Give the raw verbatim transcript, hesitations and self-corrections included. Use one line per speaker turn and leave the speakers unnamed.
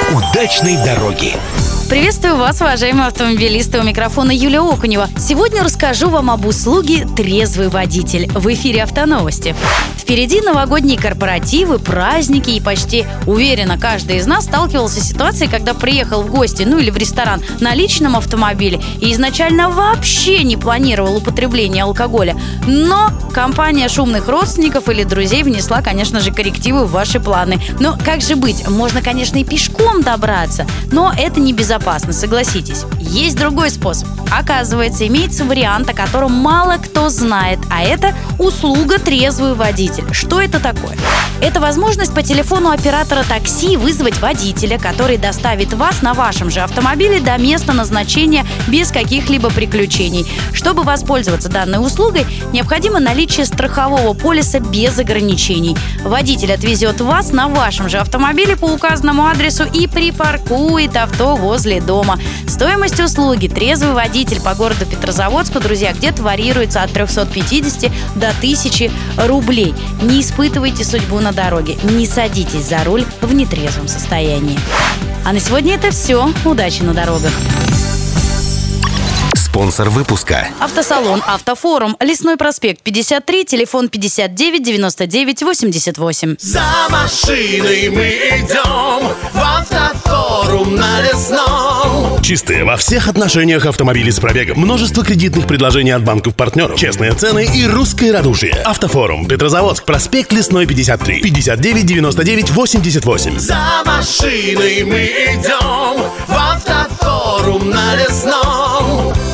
удачной дороги.
Приветствую вас, уважаемые автомобилисты, у микрофона Юлия Окунева. Сегодня расскажу вам об услуге «Трезвый водитель» в эфире «Автоновости». Впереди новогодние корпоративы, праздники, и почти уверенно каждый из нас сталкивался с ситуацией, когда приехал в гости, ну или в ресторан на личном автомобиле и изначально вообще не планировал употребление алкоголя. Но компания шумных родственников или друзей внесла, конечно же, коррективы в ваши планы. Но как же быть? Можно, конечно, и пешком добраться, но это не безопасно. Опасно, согласитесь. Есть другой способ. Оказывается, имеется вариант, о котором мало кто знает, а это услуга «Трезвый водитель». Что это такое? Это возможность по телефону оператора такси вызвать водителя, который доставит вас на вашем же автомобиле до места назначения без каких-либо приключений. Чтобы воспользоваться данной услугой, необходимо наличие страхового полиса без ограничений. Водитель отвезет вас на вашем же автомобиле по указанному адресу и припаркует авто возле дома. Стоимость услуги «Трезвый водитель» по городу Петрозаводску, друзья, где-то варьируется от трехсот пятидесяти до тысячи рублей. Не испытывайте судьбу на дороге, не садитесь за руль в нетрезвом состоянии. А на сегодня это все. Удачи на дорогах.
Спонсор выпуска.
Автосалон «Автофорум», Лесной проспект пятьдесят три, телефон пятьдесят девять девяносто девять восемьдесят восемь.
За машиной мы идем в «Автофорум» на Лесном.
Чистые во всех отношениях автомобили с пробегом. Множество кредитных предложений от банков-партнеров. Честные цены и русское радушие. «Автофорум», Петрозаводск, проспект Лесной пятьдесят три, пятьдесят девять девяносто девять восемьдесят восемь.
За машиной мы идем в «Автофорум» на Лесном.